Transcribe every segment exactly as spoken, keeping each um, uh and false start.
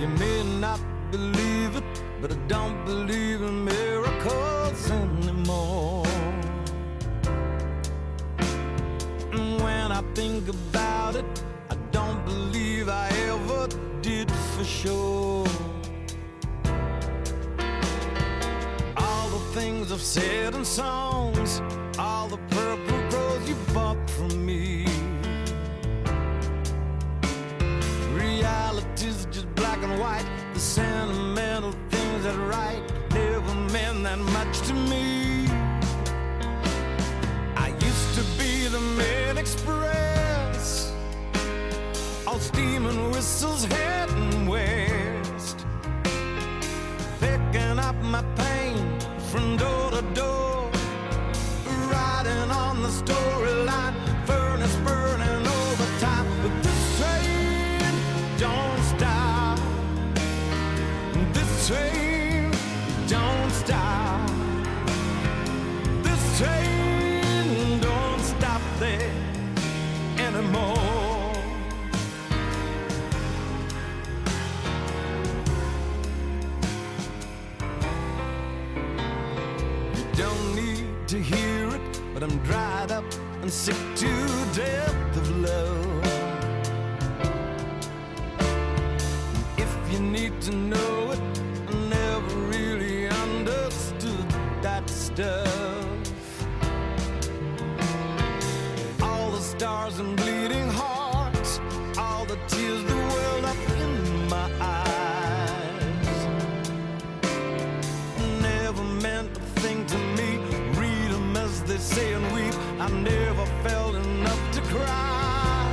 You may not believe it, but I don't believe in miracles anymore. And when I think about it, I don't believe I ever did for sure. All the things I've said in songs, all the purple rose you bought from me, reality's just black and white. The sentimental things that write never meant that much to me. I used to be the Med Express, all steam and whistles heading west, picking up my pain from door to door, riding on the storyline, furnace burning overtime. But this train don't stop, this train don't stop, this train don't stop there anymore. You don't need to hear it, but I'm dried up and sick to death of love. If you need to know it, I never really understood that stuff. All the stars and bleeding hearts, all the tears that welled up in my eyes, never meant a thing to me. Read them as they say and weep. I never felt enough to cry.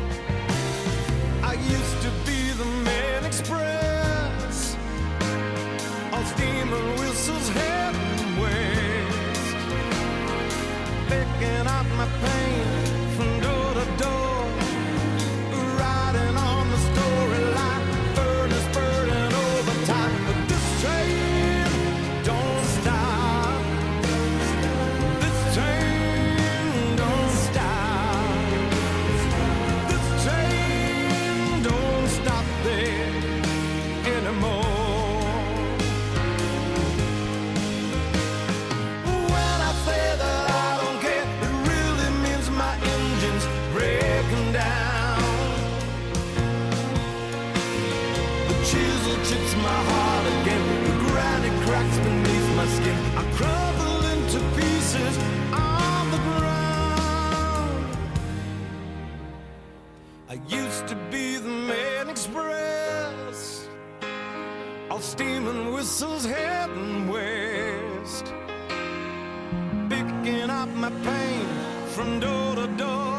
I used to be the Med Express, all steam and whistles heading west, picking up my pain from door to door, riding on the storyline, furnace burning overtime. But this train don't stop, this train don't stop, this train don't stop there anymore. When I say that I don't care, it really means my engine's breaking down. The chisel chips my heart again, the granite cracks beneath my skin. I crumble into pieces on the ground. I used to be the Med Express, all steam and whistles heading west, picking up my pain from door to door,